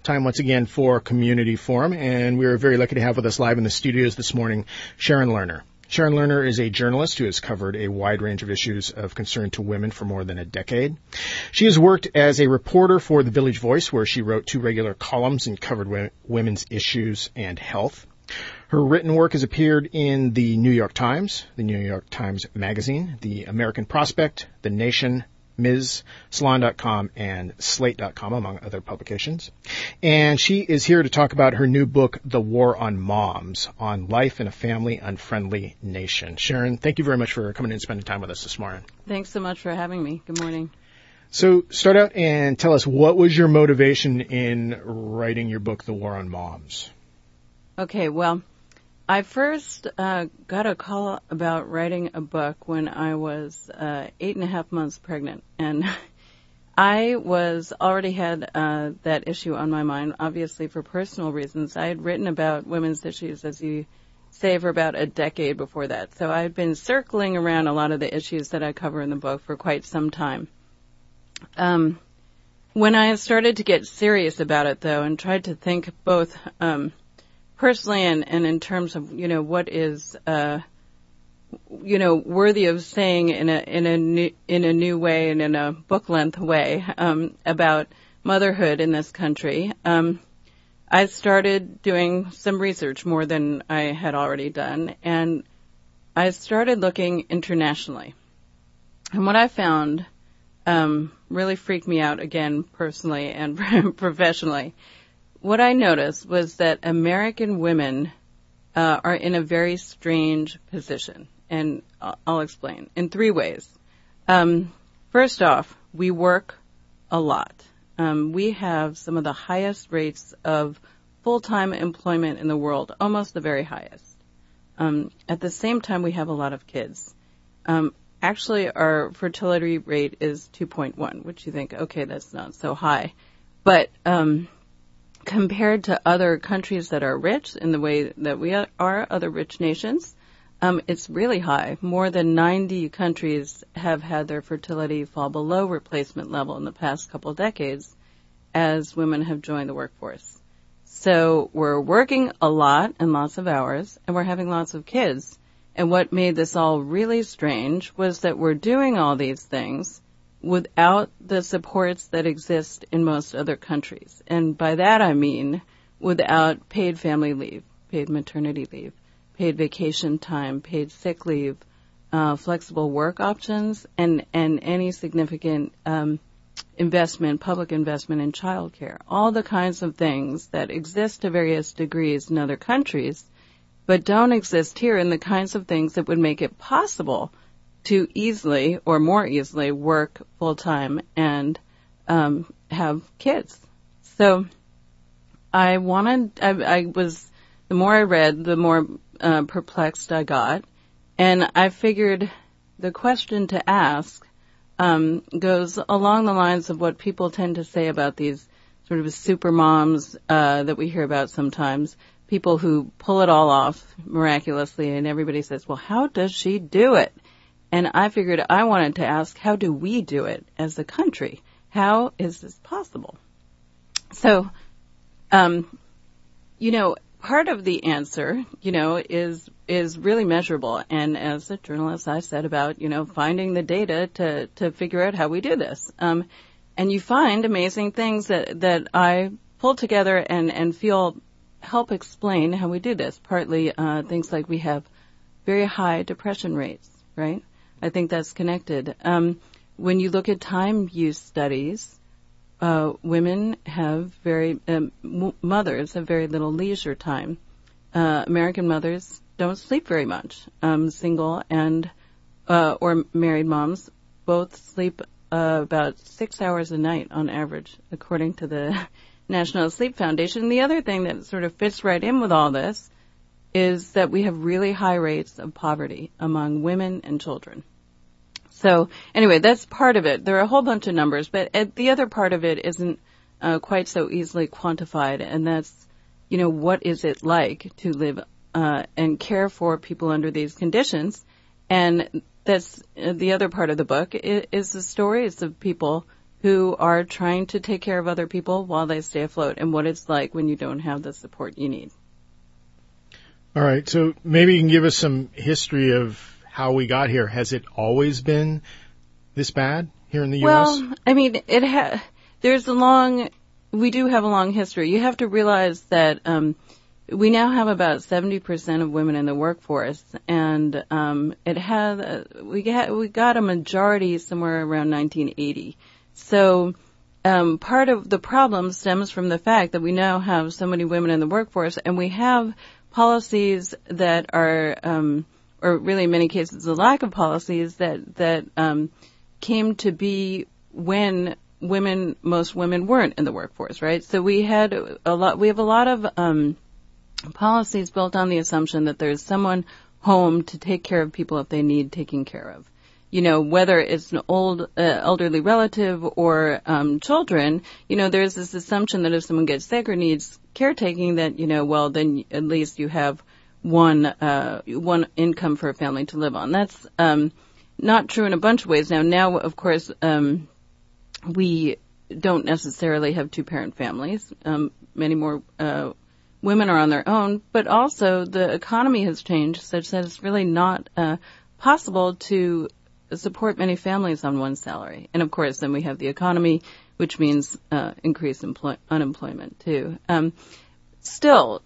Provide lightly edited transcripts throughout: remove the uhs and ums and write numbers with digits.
time once again for Community Forum, and we're very lucky to have with us live in the studios this morning Sharon Lerner. Sharon Lerner is a journalist who has covered a wide range of issues of concern to women for more than a decade. She has worked as a reporter for The Village Voice, where she wrote 2 regular columns and covered women's issues and health. Her written work has appeared in the New York Times, the New York Times Magazine, the American Prospect, The Nation, Ms., Salon.com, and Slate.com, among other publications. And she is here to talk about her new book, The War on Moms, on life in a family-unfriendly nation. Sharon, thank you very much for coming in and spending time with us this morning. Thanks so much for having me. Good morning. So start out and tell us, what was your motivation in writing your book, The War on Moms? Okay, well, I first got a call about writing a book when I was 8.5 months pregnant, and I already had that issue on my mind, obviously for personal reasons. I had written about women's issues, as you say, for about a decade before that, so I had been circling around a lot of the issues that I cover in the book for quite some time. When I started to get serious about it, though, and tried to think both personally and in terms of, what is, worthy of saying in a new way and in a book length way, about motherhood in this country, I started doing some research more than I had already done, and I started looking internationally. And what I found, really freaked me out again, personally and professionally. What I noticed was that American women are in a very strange position, and I'll explain in 3 ways. First off, we work a lot. We have some of the highest rates of full-time employment in the world, almost the very highest. At the same time, we have a lot of kids. Actually, our fertility rate is 2.1, which you think, okay, that's not so high. But compared to other countries that are rich in the way that we are, other rich nations, it's really high. More than 90 countries have had their fertility fall below replacement level in the past couple of decades as women have joined the workforce. So we're working a lot and lots of hours, and we're having lots of kids. And what made this all really strange was that we're doing all these things without the supports that exist in most other countries. And by that I mean without paid family leave, paid maternity leave, paid vacation time, paid sick leave, flexible work options, and any significant public investment in childcare. All the kinds of things that exist to various degrees in other countries, but don't exist here, in the kinds of things that would make it possible to easily or more easily work full-time and have kids. So the more I read, the more perplexed I got. And I figured the question to ask goes along the lines of what people tend to say about these sort of super moms that we hear about sometimes, people who pull it all off miraculously, and everybody says, well, how does she do it? And I figured I wanted to ask, how do we do it as a country? How is this possible? So, part of the answer, is really measurable. And as a journalist, I said about, finding the data to figure out how we do this. And you find amazing things that I pull together and feel help explain how we do this. Partly things like we have very high depression rates, right? I think that's connected. When you look at time use studies, women have mothers have very little leisure time. American mothers don't sleep very much. Single and or married moms both sleep about 6 hours a night on average, according to the National Sleep Foundation. The other thing that sort of fits right in with all this is that we have really high rates of poverty among women and children. So anyway, that's part of it. There are a whole bunch of numbers, but the other part of it isn't quite so easily quantified, and that's, what is it like to live and care for people under these conditions? And that's the other part of the book is the stories of people who are trying to take care of other people while they stay afloat, and what it's like when you don't have the support you need. All right, so maybe you can give us some history of how we got here. Has it always been this bad here in the U.S.? Well, I mean, we do have a long history. You have to realize that we now have about 70% of women in the workforce, and we got a majority somewhere around 1980. So part of the problem stems from the fact that we now have so many women in the workforce, and we have policies that are, or really in many cases, a lack of policies that came to be when most women weren't in the workforce, right? So we have a lot of policies built on the assumption that there's someone home to take care of people if they need taking care of. You know, whether it's an elderly relative or children, you know, there's this assumption that if someone gets sick or needs caretaking, that, you know, well, then at least you have one income for a family to live on. That's not true in a bunch of ways. Now, of course, we don't necessarily have two-parent families. Many more women are on their own, but also the economy has changed such that it's really not possible to support many families on one salary. And of course, then we have the economy, which means increased unemployment too. Still,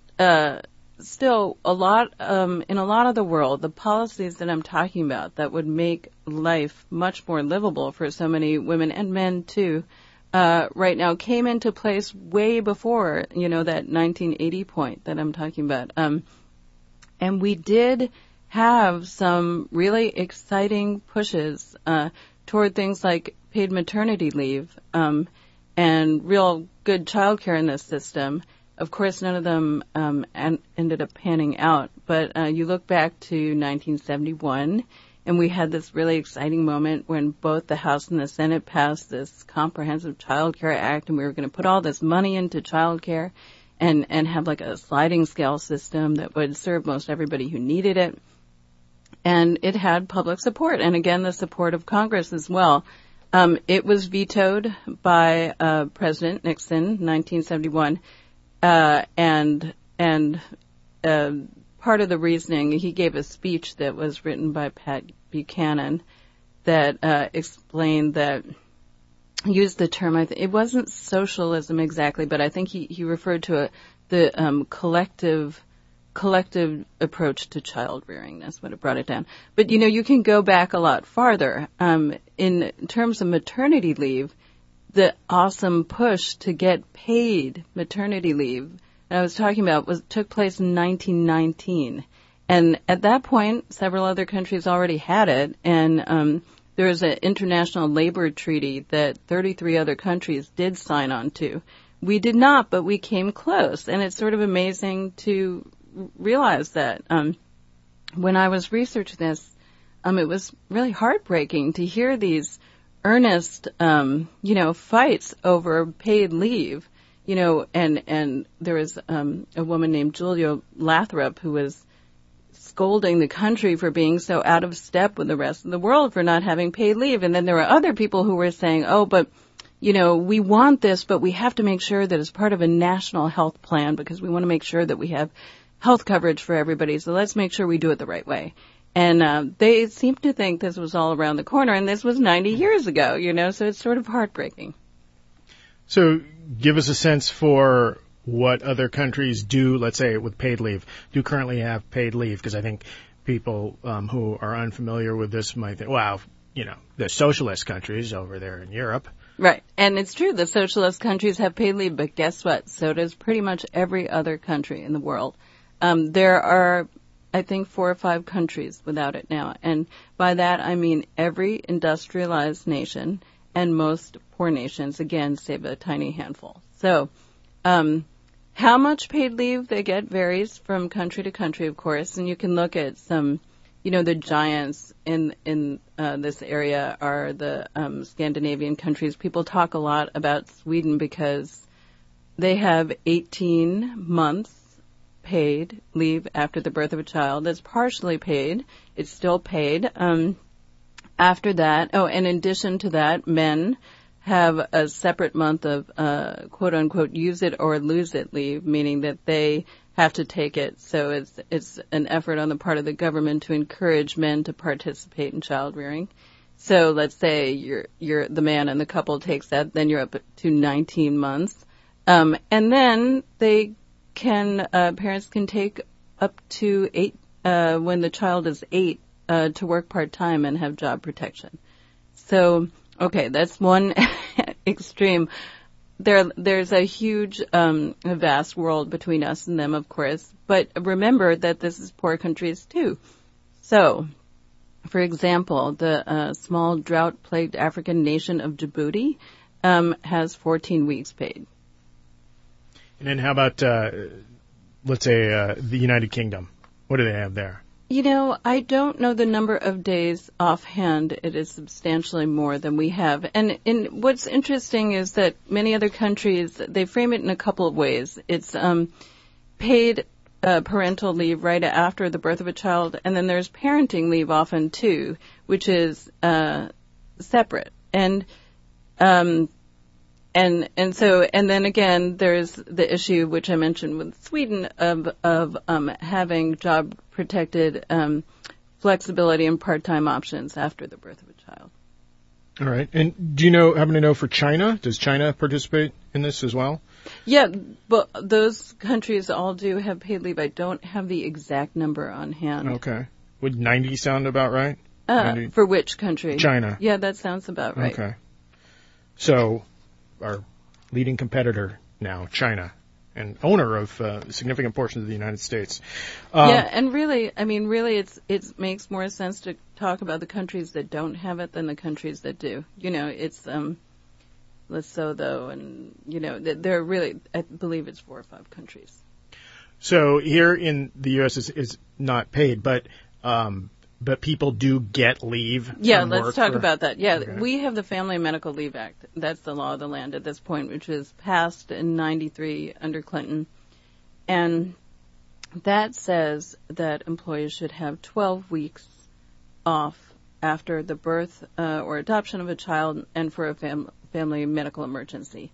a lot in a lot of the world, the policies that I'm talking about that would make life much more livable for so many women and men too, right now came into place way before, you know, that 1980 point that I'm talking about. And we did have some really exciting pushes toward things like paid maternity leave and real good childcare in this system. Of course, none of them ended up panning out, but you look back to 1971, and we had this really exciting moment when both the House and the Senate passed this Comprehensive Child Care Act, and we were going to put all this money into child care and have like a sliding scale system that would serve most everybody who needed it. And it had public support, and again, the support of Congress as well. It was vetoed by President Nixon in 1971, and part of the reasoning, he gave a speech that was written by Pat Buchanan that explained that, used the term, it wasn't socialism exactly, but I think he referred to the collective approach to child rearing. That's what it brought it down. But, you know, you can go back a lot farther. In terms of maternity leave, the awesome push to get paid maternity leave that I was talking about took place in 1919. And at that point, several other countries already had it. And there was an international labor treaty that 33 other countries did sign on to. We did not, but we came close. And it's sort of amazing to realize that when I was researching this, it was really heartbreaking to hear these earnest, fights over paid leave, and there was a woman named Julia Lathrop who was scolding the country for being so out of step with the rest of the world for not having paid leave. And then there were other people who were saying, oh, but we want this, but we have to make sure that it's part of a national health plan because we want to make sure that we have health coverage for everybody. So let's make sure we do it the right way. And they seem to think this was all around the corner, and this was 90 years ago, so it's sort of heartbreaking. So give us a sense for what other countries do, let's say, with paid leave, do currently have paid leave, because I think people who are unfamiliar with this might think, wow, the socialist countries over there in Europe. Right. And it's true, the socialist countries have paid leave, but guess what? So does pretty much every other country in the world. There are, I think, 4 or 5 countries without it now. And by that, I mean every industrialized nation and most poor nations, again, save a tiny handful. So how much paid leave they get varies from country to country, of course. And you can look at some, the giants in this area are the Scandinavian countries. People talk a lot about Sweden because they have 18 months paid leave after the birth of a child. That's partially paid. It's still paid. After that, in addition to that, men have a separate month of quote-unquote use it or lose it leave, meaning that they have to take it. So it's an effort on the part of the government to encourage men to participate in child rearing. So let's say you're the man and the couple takes that, then you're up to 19 months. And then parents can take up to 8, when the child is 8, to work part-time and have job protection. So, okay, that's one extreme. There's a huge, a vast world between us and them, of course. But remember that this is poor countries too. So, for example, the small drought-plagued African nation of Djibouti has 14 weeks paid. And then how about, let's say, the United Kingdom? What do they have there? You know, I don't know the number of days offhand. It is substantially more than we have. And what's interesting is that many other countries, they frame it in a couple of ways. It's paid parental leave right after the birth of a child, and then there's parenting leave often too, which is separate. And then again, there's the issue which I mentioned with Sweden of having job protected flexibility and part-time options after the birth of a child. All right. And do you happen to know for China? Does China participate in this as well? Yeah, but those countries all do have paid leave. I don't have the exact number on hand. Okay. Would 90 sound about right? 90? For which country? China. Yeah, that sounds about right. Okay. So our leading competitor now, China, and owner of significant portions of the United States. Yeah, and really, it makes more sense to talk about the countries that don't have it than the countries that do. It's Lesotho, and there are really, I believe it's 4 or 5 countries. So here in the U.S. is not paid, but people do get leave. Yeah, let's talk about that. Yeah, okay. We have the Family and Medical Leave Act. That's the law of the land at this point, which was passed in '93 under Clinton. And that says that employees should have 12 weeks off after the birth or adoption of a child and for a family medical emergency.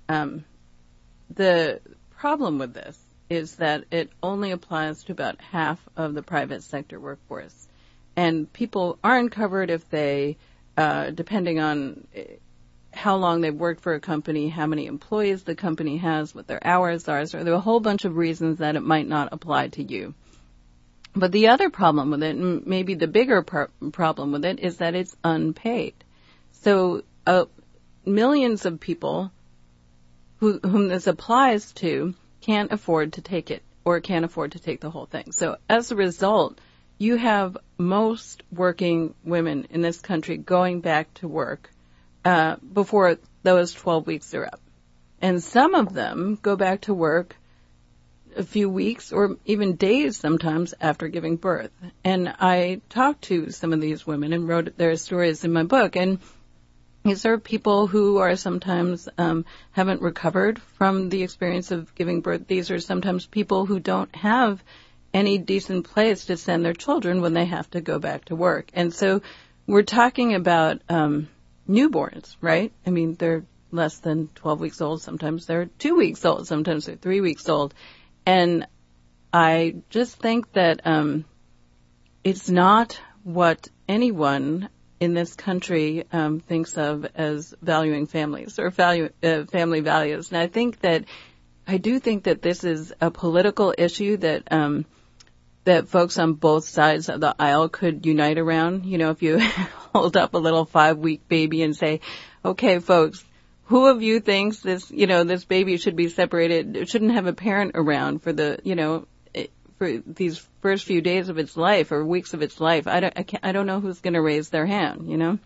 The problem with this is that it only applies to about half of the private sector workforce. And people aren't covered if they, depending on how long they've worked for a company, how many employees the company has, what their hours are. So there are a whole bunch of reasons that it might not apply to you. But the other problem with it, and maybe the bigger problem with it, is that it's unpaid. So millions of people whom this applies to can't afford to take it or can't afford to take the whole thing. So as a result, you have most working women in this country going back to work before those 12 weeks are up. And some of them go back to work a few weeks or even days sometimes after giving birth. And I talked to some of these women and wrote their stories in my book. And these are people who are sometimes haven't recovered from the experience of giving birth. These are sometimes people who don't have any decent place to send their children when they have to go back to work. And so we're talking about newborns, right? I mean, they're less than 12 weeks old. Sometimes they're 2 weeks old. Sometimes they're 3 weeks old. And I just think that it's not what anyone in this country thinks of as valuing families or family values. And I do think that this is a political issue that that folks on both sides of the aisle could unite around. If you hold up a little 5-week baby and say, okay, folks, who of you thinks this baby should be separated, it shouldn't have a parent around for for these first few days of its life or weeks of its life? I don't know who's going to raise their hand,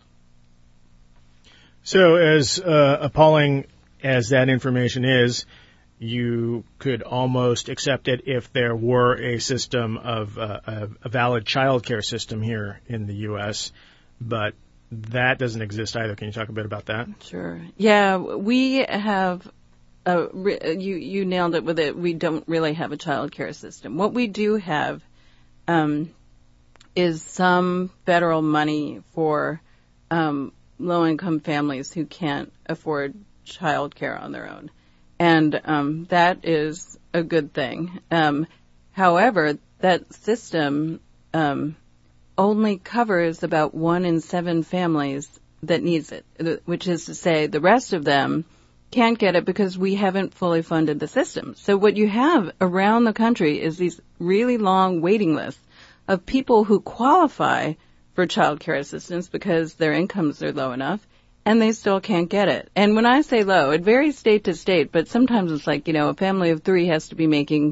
So as appalling as that information is, you could almost accept it if there were a system of a valid child care system here in the U.S., but that doesn't exist either. Can you talk a bit about that? Sure. Yeah, we have, you nailed it with it, we don't really have a child care system. What we do have is some federal money for low-income families who can't afford childcare on their own. And that is a good thing. However, that system only covers about 1 in 7 families that needs it, which is to say the rest of them can't get it because we haven't fully funded the system. So what you have around the country is these really long waiting lists of people who qualify for child care assistance because their incomes are low enough, and they still can't get it. And when I say low, it varies state to state, but sometimes it's like, a family of 3 has to be making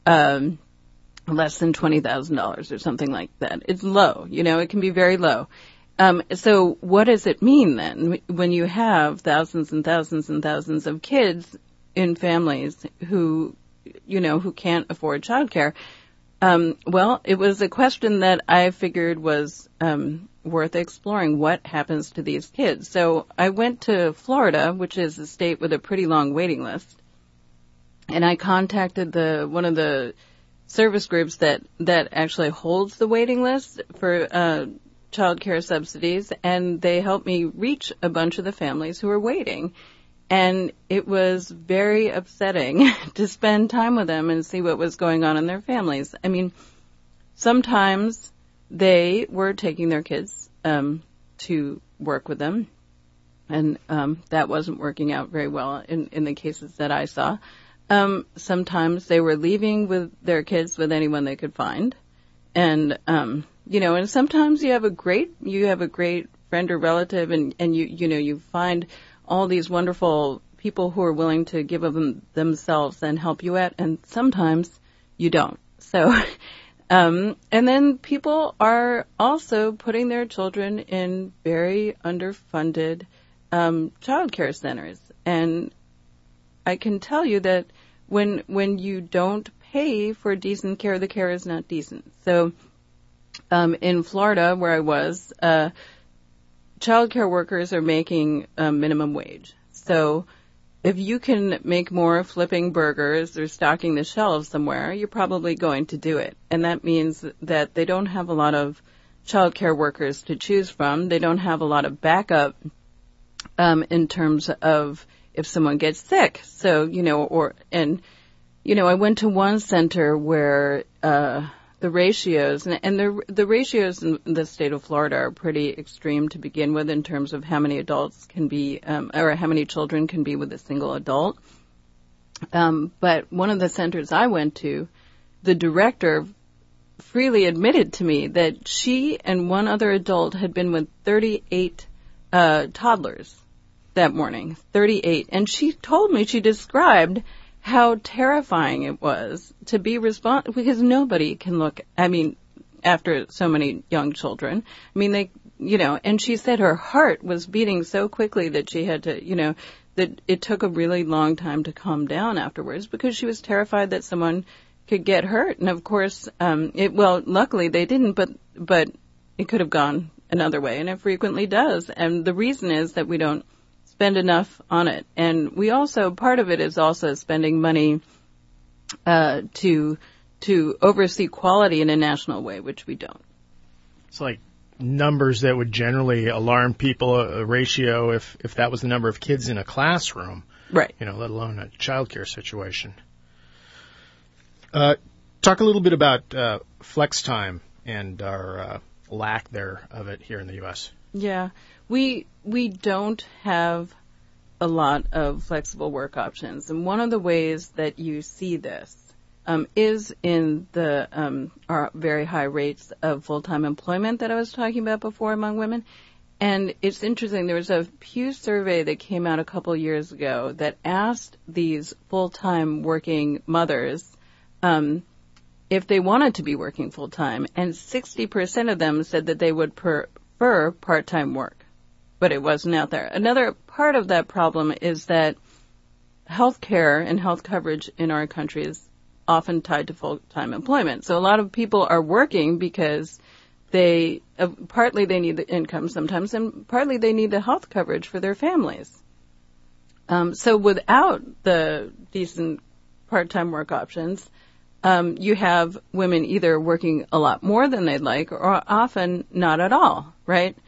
less than $20,000 or something like that. It's low, it can be very low. So what does it mean then when you have thousands and thousands and thousands of kids in families who can't afford childcare? Well, it was a question that I figured was worth exploring. What happens to these kids? So I went to Florida, which is a state with a pretty long waiting list, and I contacted one of the service groups that actually holds the waiting list for child care subsidies, and they helped me reach a bunch of the families who were waiting. And it was very upsetting to spend time with them and see what was going on in their families. I mean, sometimes they were taking their kids to work with them, and that wasn't working out very well in the cases that I saw. Sometimes they were leaving with their kids with anyone they could find, and and sometimes you have a great friend or relative, and you find all these wonderful people who are willing to give of themselves and help you out, and sometimes you don't. So, and then people are also putting their children in very underfunded child care centers, and I can tell you that when you don't pay for decent care, the care is not decent. So, in Florida, where I was, child care workers are making minimum wage. So if you can make more flipping burgers or stocking the shelves somewhere, you're probably going to do it. And that means that they don't have a lot of child care workers to choose from. They don't have a lot of backup in terms of if someone gets sick. So, I went to one center where the ratios, and the ratios in the state of Florida are pretty extreme to begin with in terms of how many adults can be, or how many children can be with a single adult. But one of the centers I went to, the director freely admitted to me that she and one other adult had been with 38 toddlers that morning, 38. And she told me, she described how terrifying it was to be responsible, because nobody can look, after so many young children. And she said her heart was beating so quickly that she had to, that it took a really long time to calm down afterwards because she was terrified that someone could get hurt. And of course, luckily they didn't, but it could have gone another way, and it frequently does. And the reason is that we don't spend enough on it. And we also, part of it is also spending money to oversee quality in a national way, which we don't. It's like numbers that would generally alarm people, a ratio if that was the number of kids in a classroom. Right. Let alone a childcare situation. Talk a little bit about flex time and our lack of it here in the U.S. Yeah. We don't have a lot of flexible work options. And one of the ways that you see this is in our very high rates of full-time employment that I was talking about before among women. And it's interesting, there was a Pew survey that came out a couple years ago that asked these full-time working mothers if they wanted to be working full-time, and 60% of them said that they would prefer part-time work, but it wasn't out there. Another part of that problem is that health care and health coverage in our country is often tied to full-time employment. So a lot of people are working because partly they need the income sometimes, and partly they need the health coverage for their families. So without the decent part-time work options, you have women either working a lot more than they'd like or often not at all, right?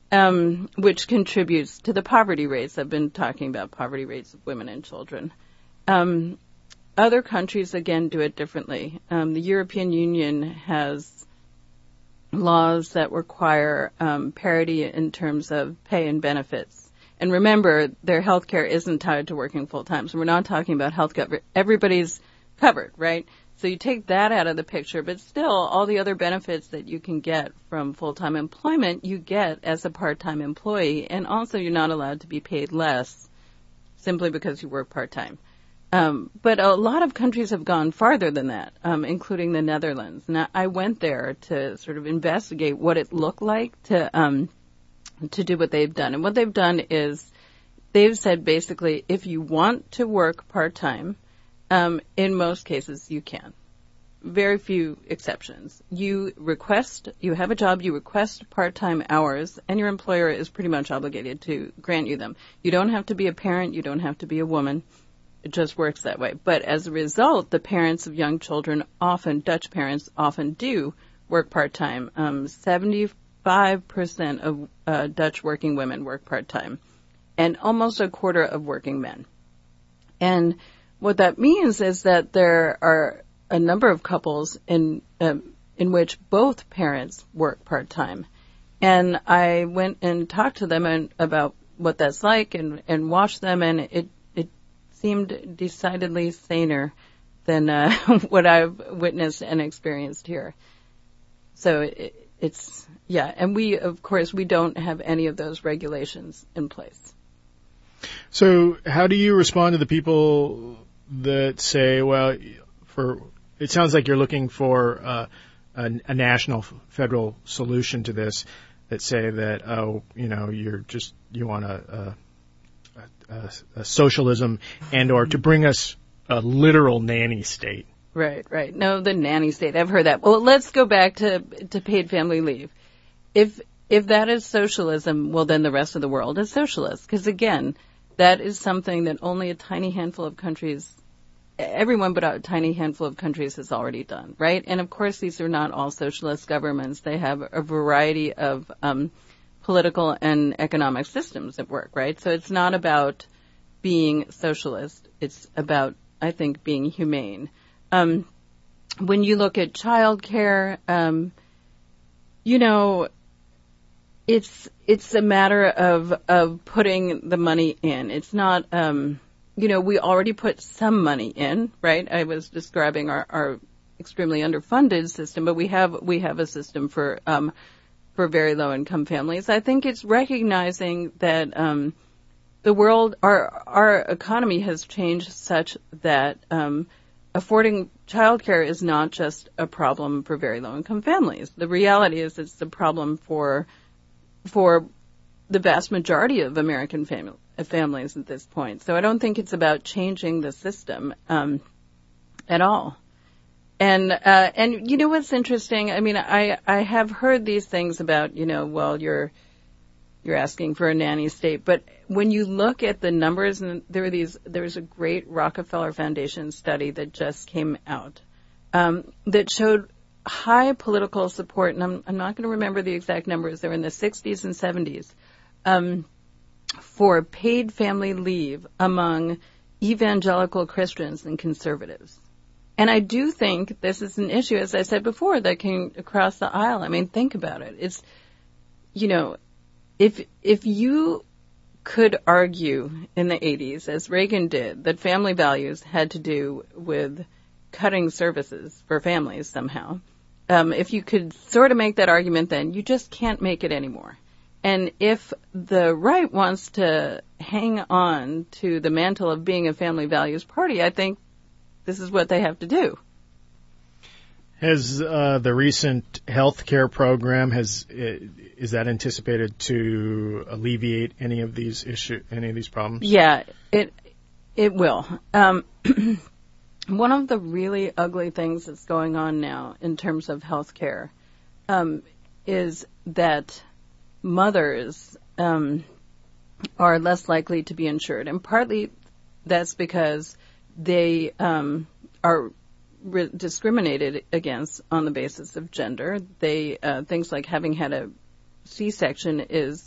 which contributes to the poverty rates. I've been talking about poverty rates of women and children. Other countries, again, do it differently. The European Union has laws that require parity in terms of pay and benefits. And remember, their health care isn't tied to working full time. So we're not talking about health coverage. Everybody's covered, right? So you take that out of the picture, but still all the other benefits that you can get from full-time employment, you get as a part-time employee. And also you're not allowed to be paid less simply because you work part-time. But a lot of countries have gone farther than that, including the Netherlands. Now, I went there to sort of investigate what it looked like to do what they've done. And what they've done is they've said basically if you want to work part-time, in most cases you can. Very few exceptions. You have a job, you request part-time hours, and your employer is pretty much obligated to grant you them. You don't have to be a parent, you don't have to be a woman. It just works that way. But as a result, the parents of young children Dutch parents often do work part-time. 75% of Dutch working women work part-time, and almost a quarter of working men. And what that means is that there are a number of couples in which both parents work part-time. And I went and talked to them about what that's like and watched them, and it seemed decidedly saner than what I've witnessed and experienced here. So it's and we, of course, we don't have any of those regulations in place. So how do you respond to the people that say, well, it sounds like you're looking for a national federal solution to this, that say that, you want a socialism or to bring us a literal nanny state. Right. No, the nanny state. I've heard that. Well, let's go back to paid family leave. If that is socialism, well, then the rest of the world is socialist. Because again, that is something that only a tiny handful of countries, everyone but a tiny handful of countries has already done, right? And of course, these are not all socialist governments. They have a variety of political and economic systems at work, right? So it's not about being socialist. It's about, I think, being humane. When you look at childcare, it's a matter of putting the money in. It's not, we already put some money in, right? I was describing our extremely underfunded system, but we have a system for very low income families. I think it's recognizing that the world, our economy has changed such that affording childcare is not just a problem for very low income families. The reality is it's a problem for the vast majority of American families at this point. So I don't think it's about changing the system at all. And you know what's interesting? I mean, I have heard these things about, well, you're asking for a nanny state, but when you look at the numbers, and there's a great Rockefeller Foundation study that just came out that showed high political support, and I'm not going to remember the exact numbers. They're in the 60s and 70s for paid family leave among evangelical Christians and conservatives. And I do think this is an issue, as I said before, that can cross the aisle. I mean, think about it. It's, if you could argue in the 80s, as Reagan did, that family values had to do with cutting services for families somehow, if you could sort of make that argument then, you just can't make it anymore. And if the right wants to hang on to the mantle of being a family values party, I think this is what they have to do. Has the recent health care program, is that anticipated to alleviate any of these problems? Yeah, it will. One of the really ugly things that's going on now in terms of health care is that mothers are less likely to be insured, and partly that's because they are discriminated against on the basis of gender. They things like having had a C-section is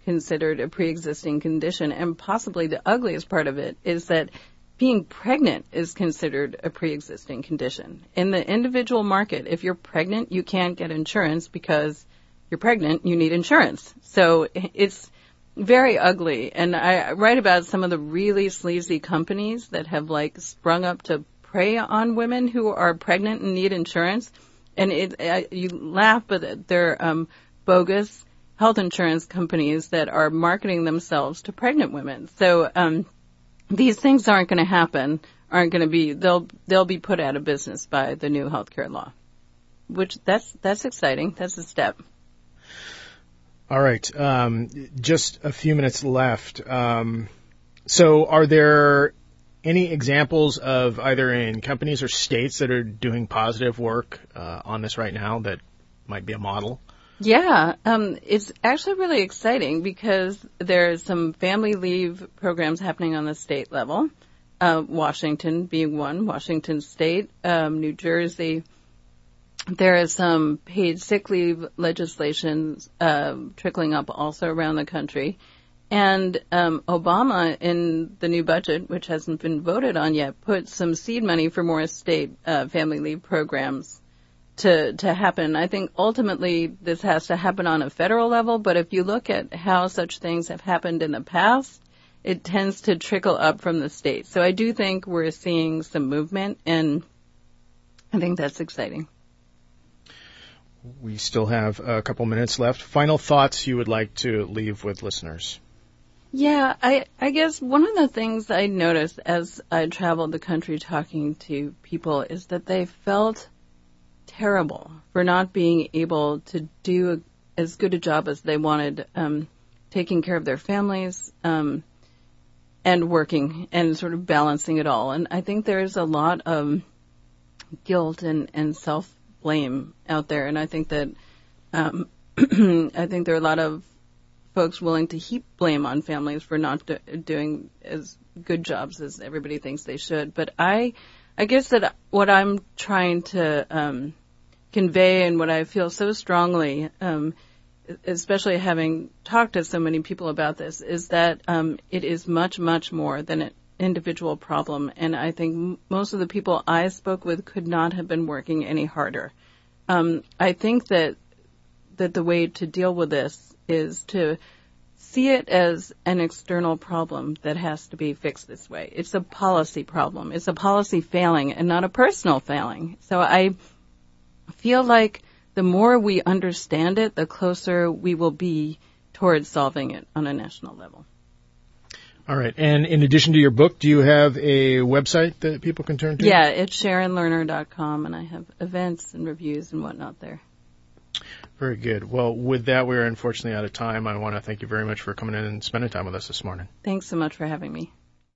considered a pre-existing condition. And possibly the ugliest part of it is that being pregnant is considered a pre-existing condition. In the individual market, if you're pregnant, you can't get insurance because you're pregnant, you need insurance. So it's very ugly. And I write about some of the really sleazy companies that have like sprung up to prey on women who are pregnant and need insurance. And you laugh, but they're bogus health insurance companies that are marketing themselves to pregnant women. So these things aren't going to happen, they'll be put out of business by the new healthcare law, which that's exciting. That's a step. All right. Just a few minutes left. So are there any examples of either in companies or states that are doing positive work on this right now that might be a model? Yeah, it's actually really exciting because there's some family leave programs happening on the state level, Washington being one, Washington State, New Jersey. There is some paid sick leave legislation trickling up also around the country. And Obama, in the new budget, which hasn't been voted on yet, put some seed money for more state family leave programs to happen. I think ultimately this has to happen on a federal level, but if you look at how such things have happened in the past, it tends to trickle up from the state. So I do think we're seeing some movement, and I think that's exciting. We still have a couple minutes left. Final thoughts you would like to leave with listeners? Yeah, I guess one of the things I noticed as I traveled the country talking to people is that they felt terrible for not being able to do as good a job as they wanted, taking care of their families and working and sort of balancing it all. And I think there's a lot of guilt and self-blame out there. And I think that I think there are a lot of folks willing to heap blame on families for not doing as good jobs as everybody thinks they should. But I guess that what I'm trying to convey and what I feel so strongly, especially having talked to so many people about this, is that it is much, much more than an individual problem. And I think most of the people I spoke with could not have been working any harder. I think that the way to deal with this is to see it as an external problem that has to be fixed this way. It's a policy problem. It's a policy failing and not a personal failing. So I feel like the more we understand it, the closer we will be towards solving it on a national level. All right. And in addition to your book, do you have a website that people can turn to? Yeah, it's SharonLerner.com, and I have events and reviews and whatnot there. Very good. Well, with that, we're unfortunately out of time. I want to thank you very much for coming in and spending time with us this morning. Thanks so much for having me.